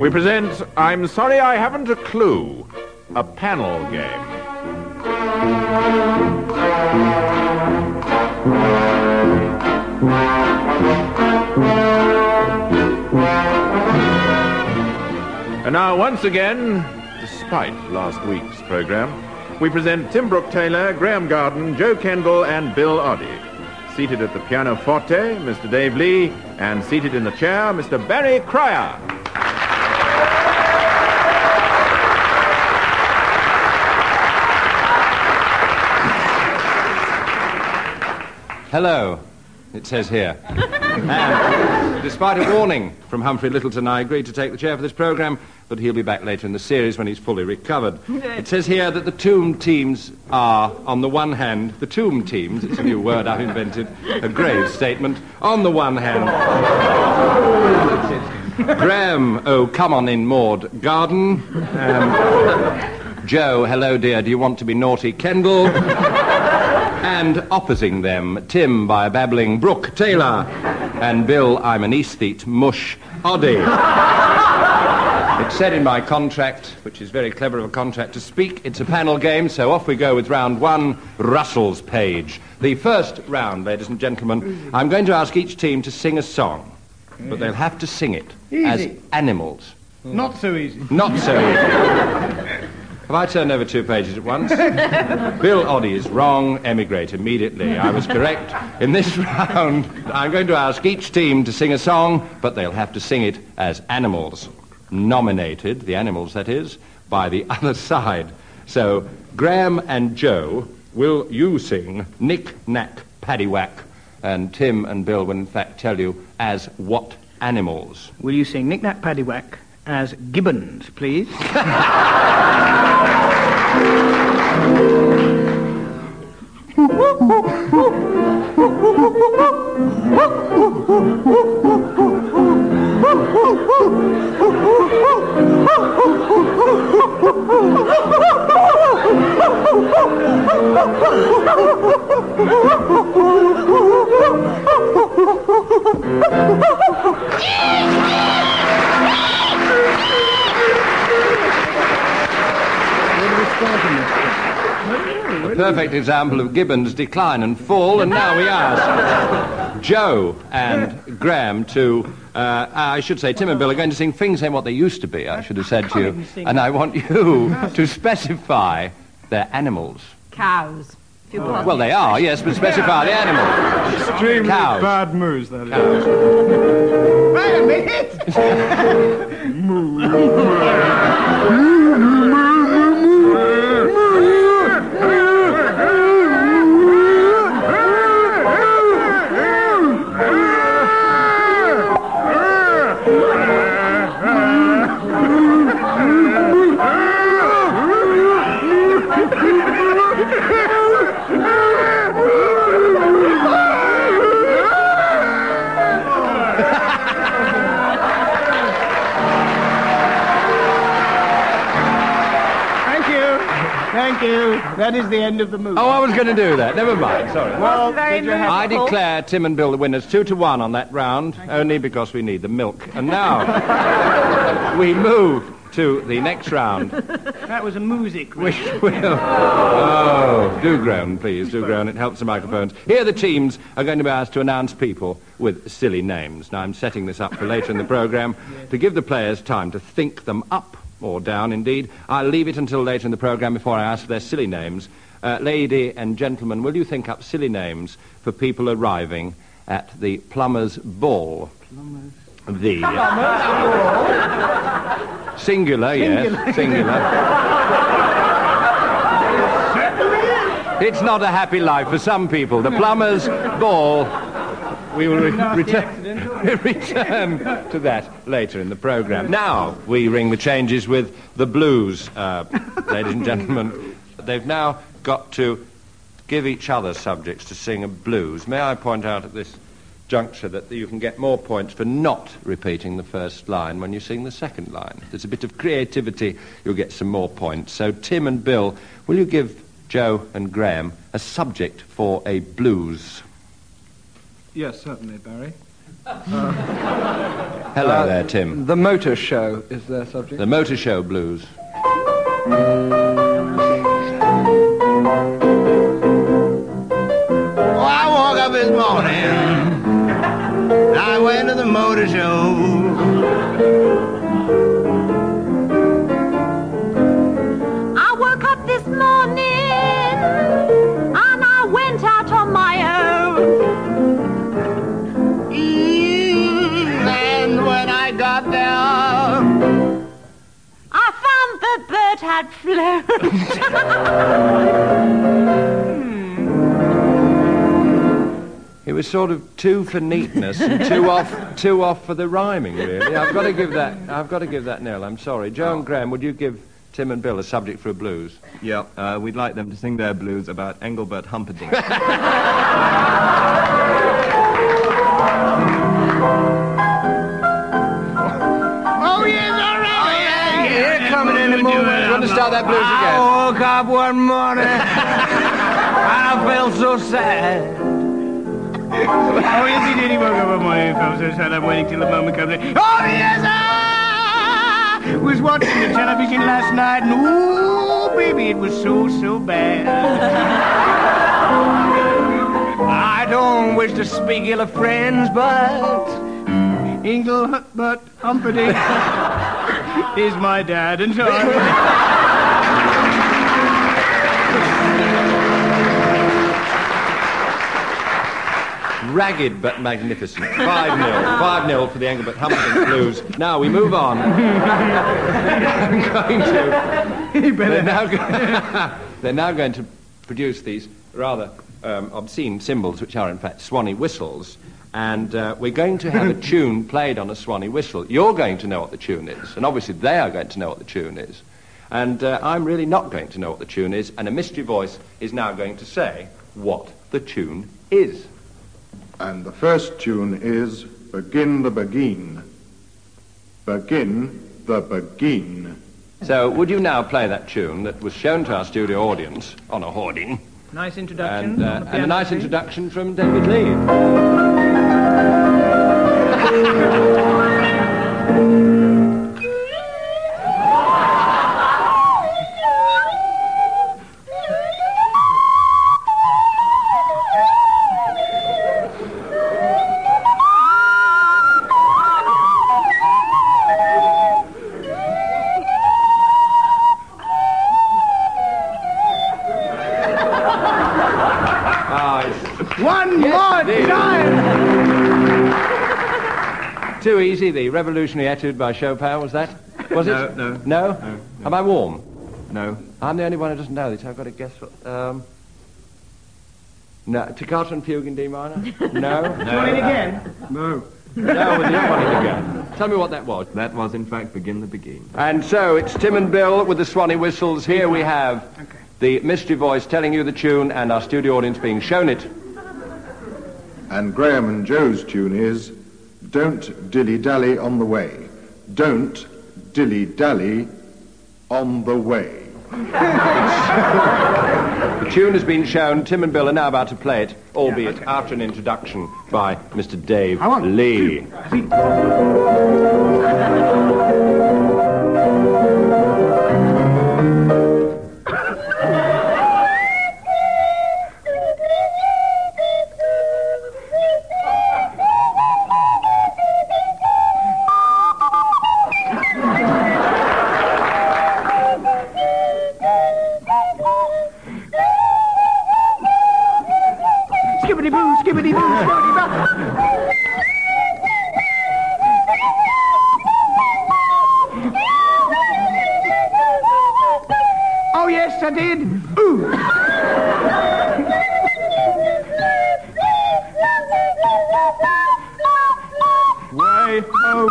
We present I'm Sorry I Haven't a Clue, a panel game. And now, once again, despite last week's program, we present Tim Brooke-Taylor, Graham Garden, Joe Kendall, and Bill Oddie. Seated at the pianoforte, Mr. Dave Lee, and seated in the chair, Mr. Barry Cryer. Hello, it says here. And despite a warning from Humphrey Littleton, I agreed to take the chair for this programme, but he'll be back later in the series when he's fully recovered. It says here that the tomb teams are, on the one hand, the tomb teams, it's a new word I've invented, a grave statement, on the one hand. Graham, oh, come on in, Maud Garden. Joe, hello, dear, do you want to be naughty, Kendall? And opposing them, Tim by babbling Brooke-Taylor, and Bill, I'm an aesthete, mush, Oddie. It's said in my contract, which is very clever of a contract to speak, it's a panel game, so off we go with round one, Russell's Page. The first round, ladies and gentlemen, I'm going to ask each team to sing a song, but they'll have to sing it as animals. Not so easy. Not so easy. Have I turned over 2 pages at once? Bill Oddie is wrong. Emigrate immediately. I was correct. In this round, I'm going to ask each team to sing a song, but they'll have to sing it as animals. Nominated, the animals that is, by the other side. So, Graham and Joe, will you sing Knick, Knack, Paddywhack? And Tim and Bill will in fact tell you as what animals. Will you sing Knick Knack Paddywhack as gibbons, please? A perfect example of gibbons' decline and fall, and now we ask Joe and Graham to, I should say, Tim and Bill are going to sing things ain't what they used to be, I should have said to you, and I want you to specify their animals. Cows. Well, they are, yes, but specify the animals. Extremely Cows. bad moves, that is. Cows. Wait a minute! Thank you. That is the end of the movie. Oh, I was going to do that. Never mind. Sorry. Well, I declare Tim and Bill the winners 2-1 on that round, only because we need the milk. And now we move to the next round. That was a music. Which will... Oh, do groan, please. Do groan. It helps the microphones. Here the teams are going to be asked to announce people with silly names. Now, I'm setting this up for later in the programme to give the players time to think them up. Or down, indeed. I'll leave it until later in the programme before I ask their silly names. Lady and gentlemen, will you think up silly names for people arriving at the Plumber's Ball? The... Singular, yes. Singular. It's not a happy life for some people. The Plumber's Ball... We will return to that later in the programme. Now we ring the changes with the blues, ladies and gentlemen. They've now got to give each other subjects to sing a blues. May I point out at this juncture that you can get more points for not repeating the first line when you sing the second line. If there's a bit of creativity, you'll get some more points. So Tim and Bill, will you give Joe and Graham a subject for a blues? Yes, certainly, Barry. Hello there, Tim. The Motor Show is their subject. The Motor Show Blues. Oh, I woke up this morning. I went to the motor show. I woke up this morning and I went out on my own. And when I got there, I found the bird had flown. It was sort of two for neatness and two off for the rhyming, really. I've got to give that nil. I'm sorry. Joe and Graham, would you give Tim and Bill a subject for a blues? Yeah, we'd like them to sing their blues about Engelbert Humperdinck. oh yes, all right, yeah, coming in the moment. You want to start that blues again? I woke up one morning and I felt so sad. Oh, yes, he did. He woke up one morning and felt so sad. I'm waiting till the moment comes. Oh, yes, I was watching the television last night, and ooh, baby, it was so bad. I don't wish to speak ill of friends, but Engelbert Humperdinck is my dad, and so Ragged but magnificent. 5-0. 5-0 for the Engelbert Humperdinck Blues. Now we move on. They're now going to produce these rather obscene symbols, which are in fact Swanee whistles. And we're going to have a tune played on a Swanee whistle. You're going to know what the tune is, and obviously they are going to know what the tune is. And I'm really not going to know what the tune is, and a mystery voice is now going to say what the tune is. And the first tune is Begin the Begin. Begin the Begin. So would you now play that tune that was shown to our studio audience on a hoarding? nice introduction. And a nice introduction from David Lee. One more time! Too easy, the revolutionary etude by Chopin, was that? Was it? No. No? Am I warm? No. I'm the only one who doesn't know this. I've got to guess what... no. Toccata and Fugue in D minor? No? Want it again? No. No, we didn't want it again. Tell me what that was. That was, in fact, Begin the Begin. And so, it's Tim and Bill with the Swanee whistles. Here we have the mystery voice telling you the tune and our studio audience being shown it. And Graham and Joe's tune is Don't Dilly-Dally on the Way. Don't dilly-dally on the way. The tune has been shown. Tim and Bill are now about to play it, albeit after an introduction by Mr. Dave Lee. Skibbity-boo, skibbity-boo, skibbity-boo. Oh, yes, I did. Ooh. Way home.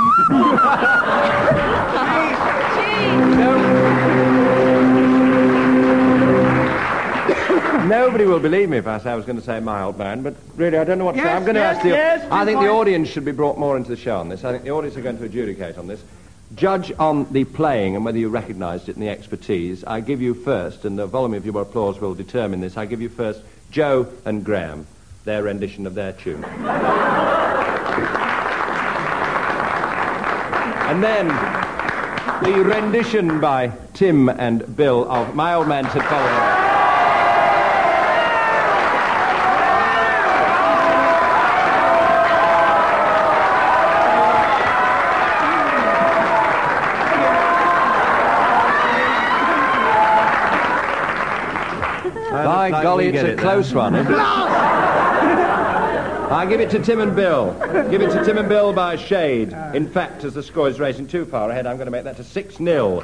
Nobody will believe me if I say I was going to say My Old Man, but really I don't know what to say. I'm going to ask I think the audience should be brought more into the show on this. I think the audience are going to adjudicate on this. Judge on the playing and whether you recognised it and the expertise. I give you first, and the volume of your applause will determine this, I give you first Joe and Graham, their rendition of their tune. And then the rendition by Tim and Bill of My Old Man Said Follow. By golly, it's a close one, isn't it? I give it to Tim and Bill. Give it to Tim and Bill by a shade. In fact, as the score is racing too far ahead, I'm going to make that to 6-0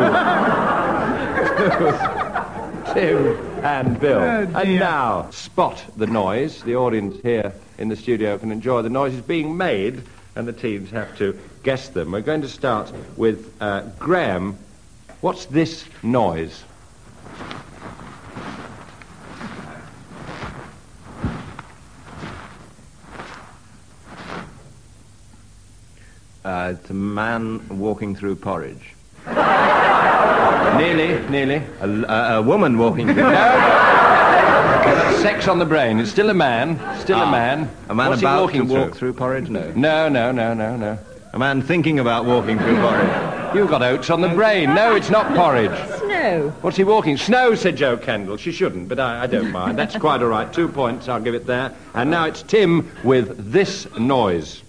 to Tim and Bill. And now, spot the noise. The audience here in the studio can enjoy the noises being made, and the teams have to guess them. We're going to start with Graham. What's this noise? It's a man walking through porridge. Nearly. A woman walking through porridge. That's sex on the brain. It's still a man. A man. A man What's about he walking to walk through? through porridge? No. No. A man thinking about walking through porridge. You've got oats on the brain. No, it's not porridge. Snow. What's he walking? Snow, said Joe Kendall. She shouldn't, but I don't mind. That's quite all right. 2 points, I'll give it there. And now it's Tim with this noise.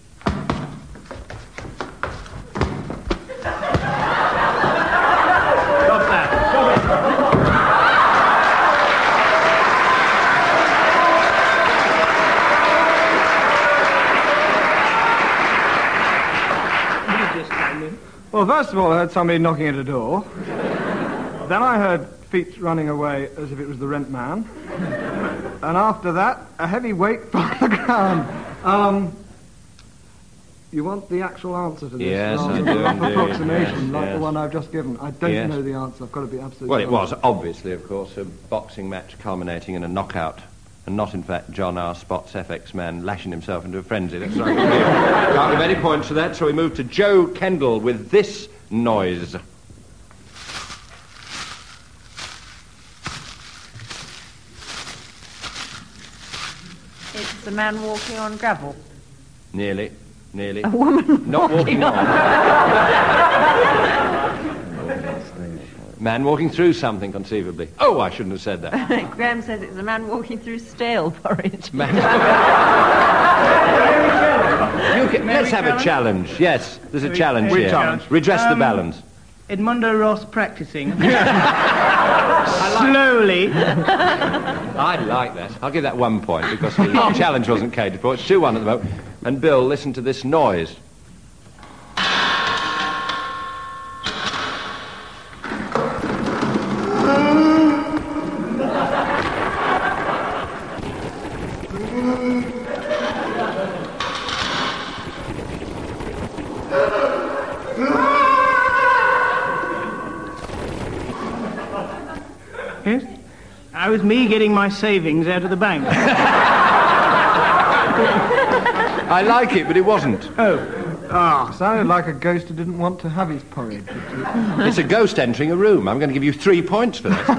Well, first of all, I heard somebody knocking at a door. Then I heard feet running away as if it was the rent man. And after that, a heavy weight from the ground. You want the actual answer to this? Yes, rather I than do a rough indeed. approximation Yes, like yes. the one I've just given. I don't Yes. know the answer. I've got to be absolutely Well, it honest. was obviously, of course, a boxing match culminating in a knockout, and not, in fact, John R. Spott's FX man lashing himself into a frenzy. That's right. Can't give any points for that, so we move to Joe Kendall with this noise. It's a man walking on gravel. Nearly. A woman Not walking on. Man walking through something, conceivably. Oh, I shouldn't have said that. Graham says it's a man walking through stale porridge. Let's have a challenge. Yes, there's a challenge here. challenge? Redress the balance. Edmundo Ross practicing. Slowly. I like that. I'll give that 1 point because the challenge wasn't catered for. It's 2-1 at the moment. And Bill, listen to this noise. Yes? That was me getting my savings out of the bank. I like it, but it wasn't. Sounded like a ghost who didn't want to have his porridge. It's a ghost entering a room. I'm going to give you 3 points for that.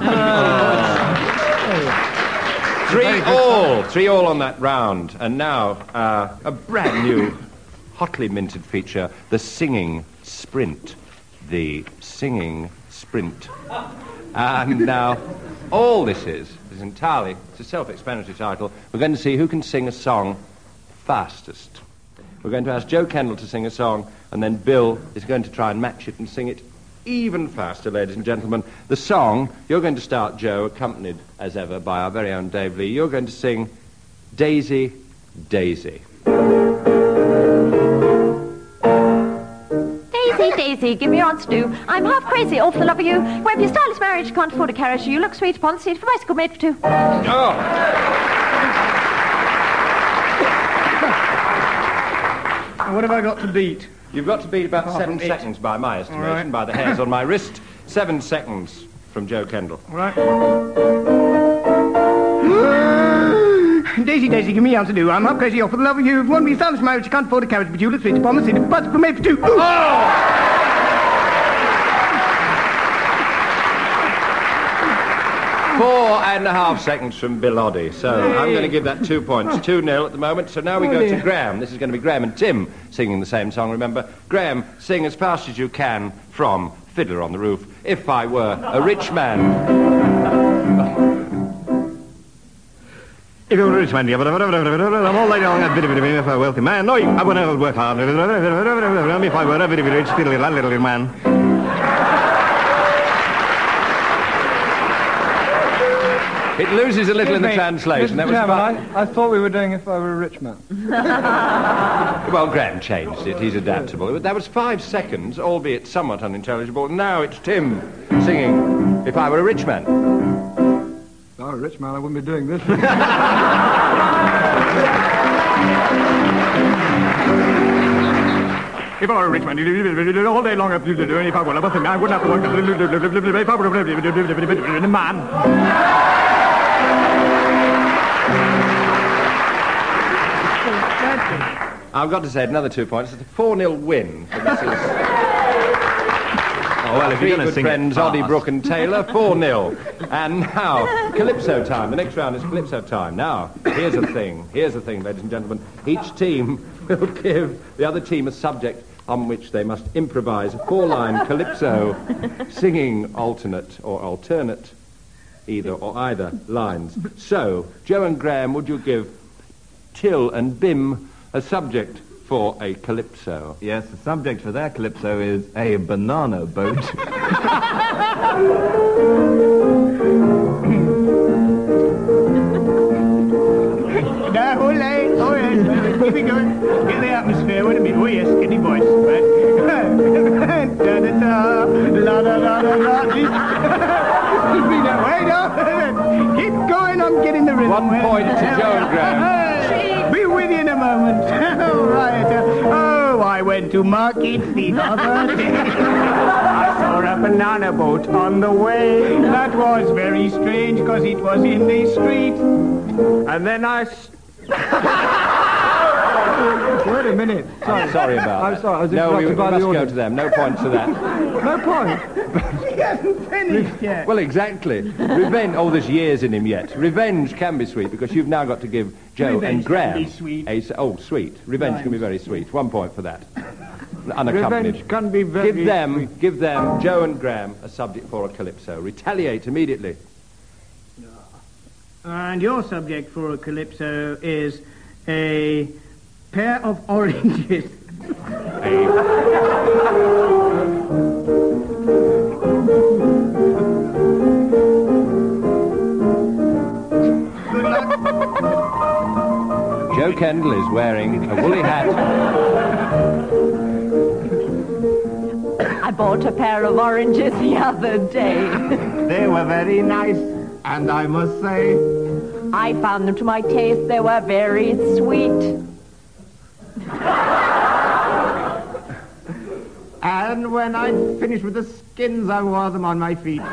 3 all on that round. And now, a brand new, hotly minted feature, the Singing Sprint. The Singing Sprint. And now, all this is entirely, it's a self-explanatory title. We're going to see who can sing a song fastest. We're going to ask Joe Kendall to sing a song, and then Bill is going to try and match it and sing it even faster, ladies and gentlemen. The song, you're going to start, Joe, accompanied, as ever, by our very own Dave Lee. You're going to sing Daisy, Daisy. Daisy, Daisy, give me your answer do. I'm half crazy, all for the love of you. Where your stylish marriage can't afford a carriage, you look sweet upon the seat of a bicycle made for two. Oh! And what have I got to beat? You've got to beat about Apart 7 from it. seconds by my estimation, All right. by the hairs on my wrist. 7 seconds from Joe Kendall. All right. Daisy, Daisy, give me your answer do. I'm half crazy, all for the love of you. If you want me stylish marriage, you can't afford a carriage, but you look sweet upon the seat of a bicycle made for two. 4.5 seconds from Bill Oddie. So I'm going to give that 2 points. 2-0 at the moment. So now we go to Graham. This is going to be Graham and Tim singing the same song, remember. Graham, sing as fast as you can from Fiddler on the Roof, If I Were a Rich Man. If I were a rich man, I'm all day long a bit of if I were a wealthy man. No, I wouldn't work hard. If I were a very rich, little man. It loses a little in the translation. That was fun. I thought we were doing If I Were a Rich Man. Well, Graham changed it. He's adaptable. That was 5 seconds, albeit somewhat unintelligible. Now it's Tim singing If I Were a Rich Man. If I were a rich man, I wouldn't be doing this. If I were a rich man, all day long, and if I were a wealthy man, I wouldn't have to work. If I were a man. I've got to say another 2 points. It's a 4-0 win for Mrs. Oh, well, if you're going to sing friends, it fast. Oddie, Brooke and Taylor, 4-0. And now, Calypso time. The next round is Calypso time. Now, here's the thing, ladies and gentlemen. Each team will give the other team a subject on which they must improvise a 4-line Calypso singing alternate either or either lines. So, Joe and Graham, would you give Till and Bim a subject for a Calypso? Yes, the subject for their Calypso is a banana boat. Keep it going. Get the atmosphere. Wait a minute. Oh, yes. Get the voice. Right. Da-da-da. La-da-da-da-da. Wait up. Keep going. I'm getting the rhythm. 1 point to Joe and Graham. Be with you in a moment. All right. Oh, I went to market the other day. I saw a banana boat on the way. That was very strange because it was in the street. And then I... Wait a minute. Sorry about that. I'm sorry. I was No, we interrupted by the must go audience. to them. No points for that. No point. He hasn't finished yet. Well, exactly. Revenge. Oh, there's years in him yet. Revenge can be sweet because you've now got to give Joe Revenge and Graham can be sweet. sweet. Revenge can be very sweet. 1 point for that. Unaccompanied. Revenge can be very Give them, Joe and Graham, a subject for a Calypso. Retaliate immediately. And your subject for a Calypso is a pair of oranges. Joe Kendall is wearing a woolly hat. I bought a pair of oranges the other day. They were very nice, and I must say... I found them to my taste. They were very sweet. And when I'd finished with the skins, I wore them on my feet.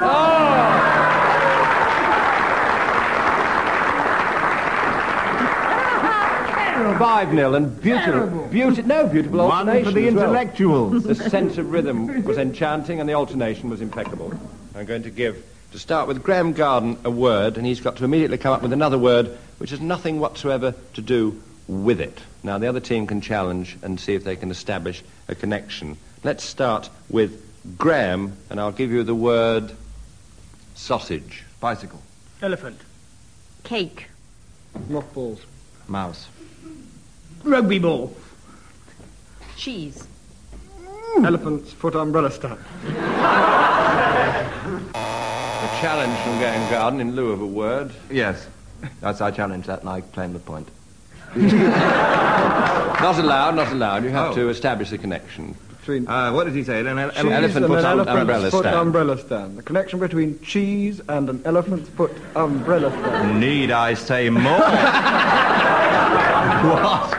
5-0 and beautiful One alternation for the as well. intellectuals. The sense of rhythm was enchanting and the alternation was impeccable. I'm going to start with Graham Garden a word, and he's got to immediately come up with another word which has nothing whatsoever to do with it. Now, the other team can challenge and see if they can establish a connection. Let's start with Graham, and I'll give you the word sausage. Bicycle. Elephant. Cake. Mothballs. Mouse. Rugby ball. Cheese. Elephant's foot umbrella stand. A challenge from Graham Garden in lieu of a word. Yes. I challenge that and I claim the point. Not allowed. You have to establish the connection. Between What did he say? Elephant cheese and foot an elephant's umbrella foot stand. umbrella stand. The connection between cheese and an elephant's foot umbrella stand. Need I say more? What?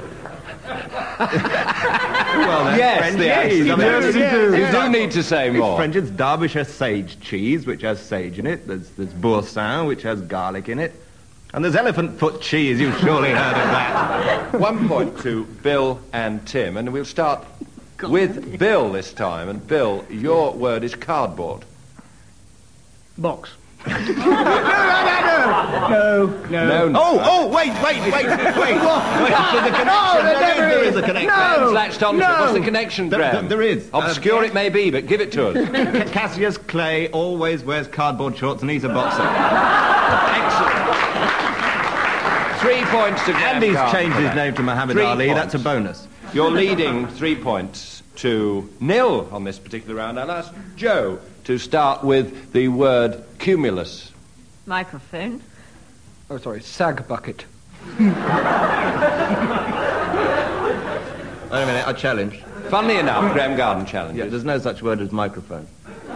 Well, that's Yes, French yes, cheese. you I mean, do. You do need to say It's more. French. It's Derbyshire sage cheese, which has sage in it. There's Boursin, which has garlic in it. And there's elephant foot cheese. You've surely heard of that. 1 point to Bill and Tim, and we'll start with Bill this time. And Bill, your word is cardboard. Box. No. Oh, wait. There's a connection. There is a connection. Graham's latched onto it. What's the connection, Graham? There is. Obscure it may be, but give it to us. Cassius Clay always wears cardboard shorts and he's a boxer. Excellent. 3 points to Graham. And he's Garden changed for his that. name to Muhammad 3 Ali. points. That's a bonus. You're leading 3 points to 0 on this particular round. I'll ask Joe to start with the word cumulus. Microphone. Oh, sorry, sag bucket. Wait a minute, I challenge. Funnily enough, Graham Garden challenges. Yeah, there's no such word as microphone.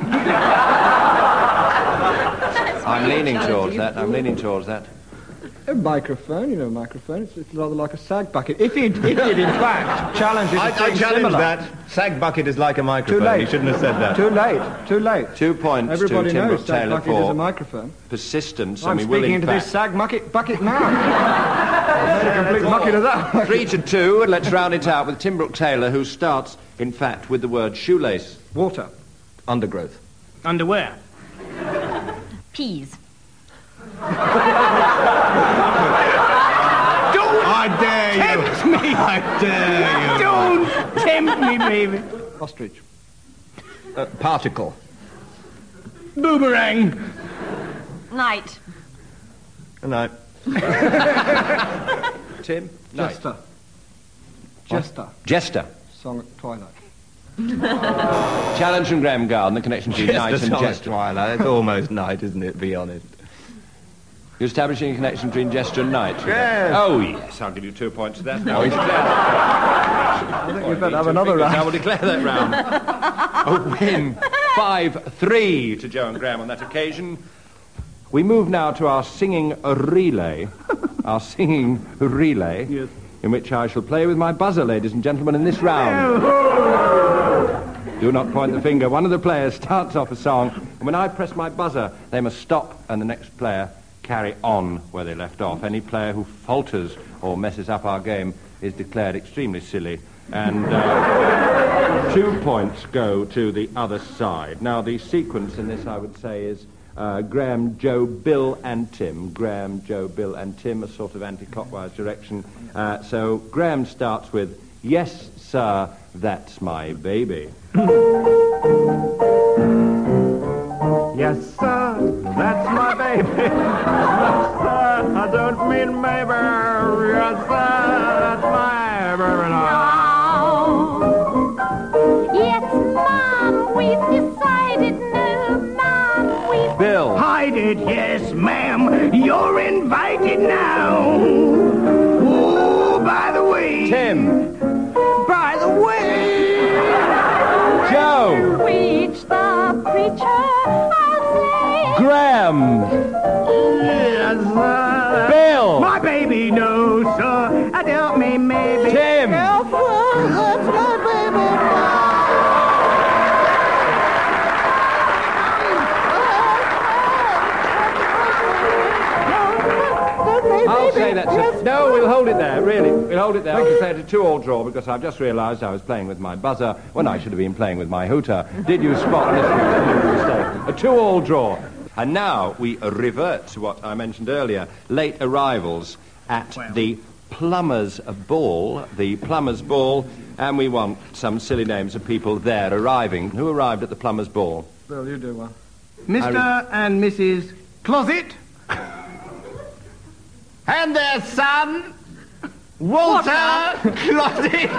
I'm leaning towards that. A microphone, microphone. It's rather like a sag bucket. If he'd in fact challenged it, I challenge that. Sag bucket is like a microphone. Too late. You shouldn't have said that. Too late. 2 points Everybody to Tim knows Brooke sag Taylor bucket is a for microphone. persistence. I'm and we will, speaking in into fact, this sag bucket now. I made a complete bucket of that. 3 to 2, and let's round it out with Tim Brooke Taylor, who starts, in fact, with the word shoelace. Water. Undergrowth. Underwear. Peas. I dare you. Tempt me. I dare you. Don't tempt me, baby. Ostrich. Particle. Boomerang. Night. No. Tim? Night. Jester. Song at twilight. Challenge from Graham Garden, the connection between night and jester. Twilight. It's almost night, isn't it? Be honest. You're establishing a connection between jester and night. Yes. Oh, yes, I'll give you 2 points to that. Now he's declared. I think we better have another round. I will declare that round. A win. 5-3 to Joe and Graham on that occasion. We move now to our singing relay. Yes. In which I shall play with my buzzer, ladies and gentlemen, in this round. Do not point the finger. One of the players starts off a song, and when I press my buzzer, they must stop, and the next player carry on where they left off. Any player who falters or messes up our game is declared extremely silly, and 2 points go to the other side. Now, the sequence in this, I would say, is Graham, Joe, Bill, and Tim. Graham, Joe, Bill, and Tim, a sort of anti-clockwise direction. So Graham starts with, "Yes, sir, that's my baby." Yes, sir, that's my baby. Yes, sir, I don't mean maybe. Yes, sir, that's my baby now. Yes, Mom, we've decided. No, Mom, we've... Bill. Hide it, yes, ma'am. You're invited now. Oh, by the way. Tim. By the way. Joe. Preach the preacher, I'll say. Graham. Yes, sir. Bill. My baby, no, sir. Help me, maybe. Tim. Help, that's my baby. I'll say that's it. No, we'll hold it there, really. We'll hold it there. I'll declare it a 2-all draw because I've just realised I was playing with my buzzer when I should have been playing with my hooter. Did you spot this mistake? A 2-all draw. And now we revert to what I mentioned earlier, late arrivals at the Plumbers' Ball. The Plumbers' Ball, and we want some silly names of people there arriving. Who arrived at the Plumbers' Ball? Bill, you do one. Mr. and Mrs. Closet. And their son, Walter Closet.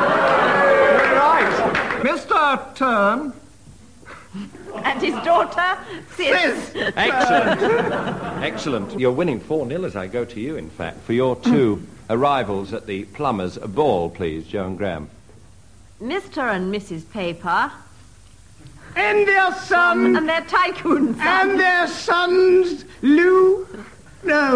Right. Mr. Turn. And his daughter, Sis. Excellent. Excellent. You're winning 4-0 as I go to you, in fact, for your 2 arrivals at the Plumbers' Ball, please, Joe and Graham. Mr. and Mrs. Paper. And their son. And their tycoon son. And their sons, Lou. No.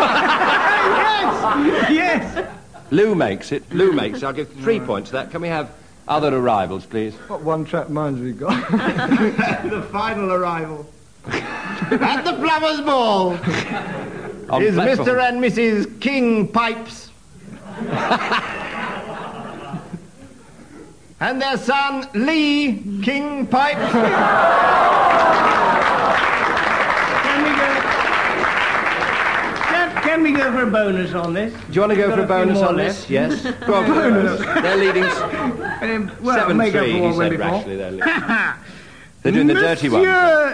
Yes. Lou makes it. I'll give 3 points to that. Can we have other arrivals, please? What one-track minds have we got? The final arrival. At the Plumbers' Ball On is platform. Mr. and Mrs. King Pipes. And their son, Lee King Pipes. Can Can we go for a bonus on this? Do you want to go for a bonus on this? Yes. Go on, bonus. They're leading Well, make up 7-3, for he what said went before. rashly. They're doing the dirty one.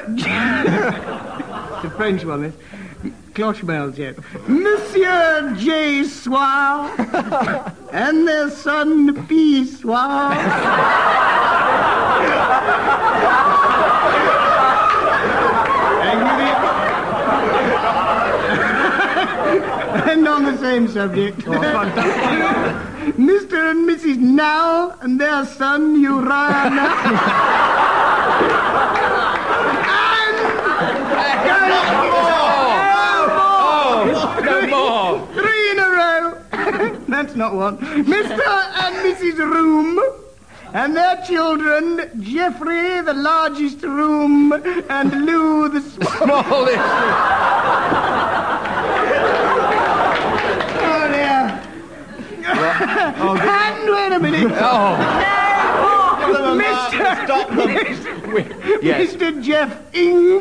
The French one, this. Clochebells, yes. Monsieur J. Soir and their son P. Soir. And on the same subject. Mr. and Mrs. Now and their son Uriah No more! 3 in a row. That's not one. Mr. and Mrs. Room and their children, Jeffrey, the largest room, and Lou, the Smallest. Oh, dear. And wait a minute. Yes. Mr. Jeff Ing.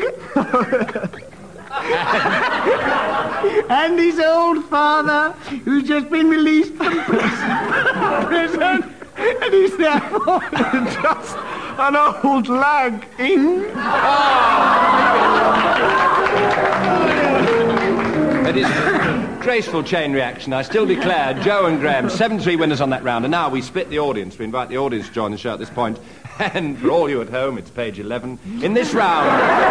And his old father, who's just been released from prison. And he's therefore just an old lag, Ing. It is a graceful chain reaction. I still declare Joe and Graham 7-3 winners on that round. And now we split the audience. We invite the audience to join the show at this point. And for all you at home, it's page 11. In this round,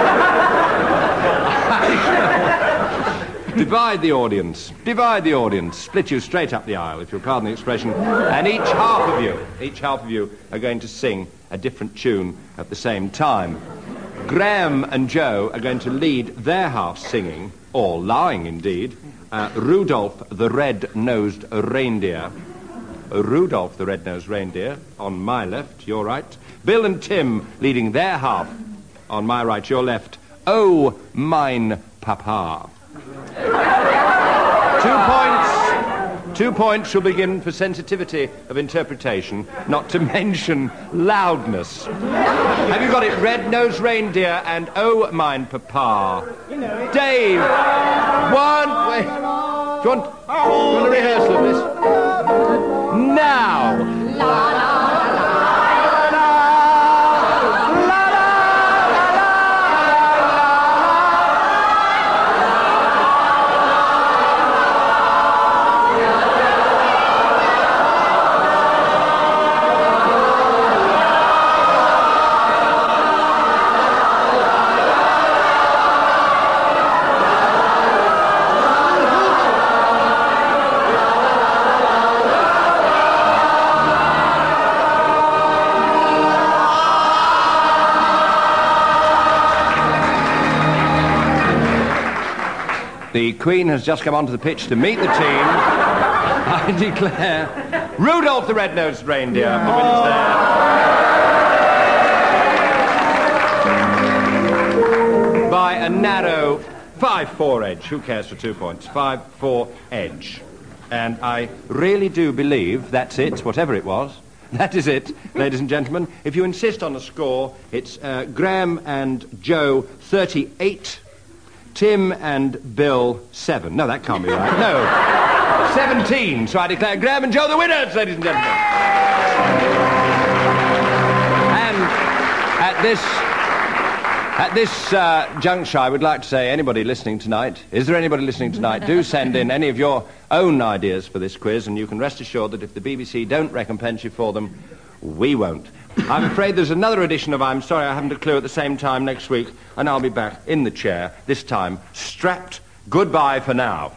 divide the audience. Divide the audience. Split you straight up the aisle, if you'll pardon the expression. And each half of you are going to sing a different tune at the same time. Graham and Joe are going to lead their half singing, or lying indeed, Rudolph the Red-Nosed Reindeer. Rudolph the Red-Nosed Reindeer, on my left, your right. Bill and Tim leading their half, on my right, your left. Oh, mine papa. 2 points shall be given for sensitivity of interpretation, not to mention loudness. Have you got it? Red-Nosed Reindeer and Oh, mine papa. Dave, wait. Do you want a rehearsal of this? Now. The Queen has just come onto the pitch to meet the team. I declare Rudolph the Red-Nosed Reindeer for winners there. By a narrow 5-4 edge. Who cares for 2 points? 5-4 edge. And I really do believe that's it, whatever it was. That is it, ladies and gentlemen. If you insist on a score, it's Graham and Joe 38. Tim and Bill 7. No, that can't be right. No. 17. So I declare Graham and Joe the winners, ladies and gentlemen. And at this juncture, I would like to say, anybody listening tonight, is there anybody listening tonight? Do send in any of your own ideas for this quiz, and you can rest assured that if the BBC don't recompense you for them, we won't. I'm afraid there's another edition of I'm Sorry I Haven't a Clue at the same time next week, and I'll be back in the chair, this time strapped. Goodbye for now.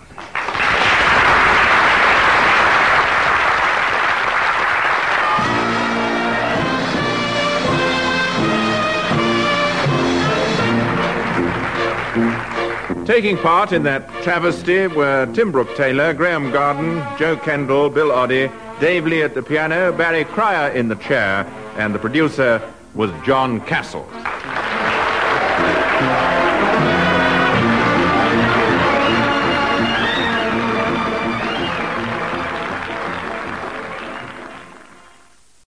Taking part in that travesty were Tim Brooke-Taylor, Graham Garden, Joe Kendall, Bill Oddie, Dave Lee at the piano, Barry Cryer in the chair, and the producer was John Castle.